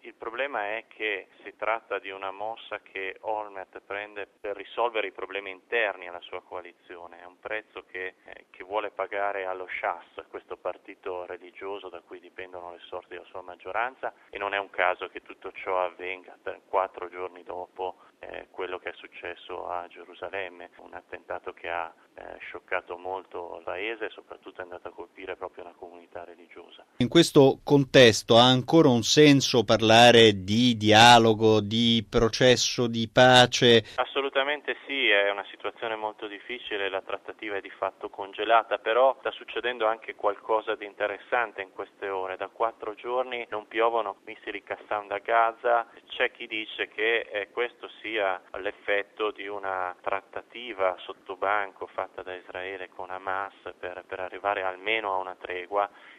Il problema è che si tratta di una mossa che Olmert prende per risolvere i problemi interni alla sua coalizione, è un prezzo che vuole pagare allo Shas, questo partito religioso da cui dipendono le sorti della sua maggioranza, e non è un caso che tutto ciò avvenga 4 giorni dopo quello che è successo a Gerusalemme, un attentato che ha scioccato molto il paese e soprattutto è andato a colpire proprio una comunità religiosa. In questo contesto ha ancora un senso parlare di dialogo, di processo di pace? Assolutamente sì, è una situazione molto difficile, la trattativa è di fatto congelata, però sta succedendo anche qualcosa di interessante in queste ore. Da 4 giorni non piovono missili Qassam da Gaza, c'è chi dice che questo sia l'effetto di una trattativa sottobanco fatta da Israele con Hamas per arrivare almeno a una tregua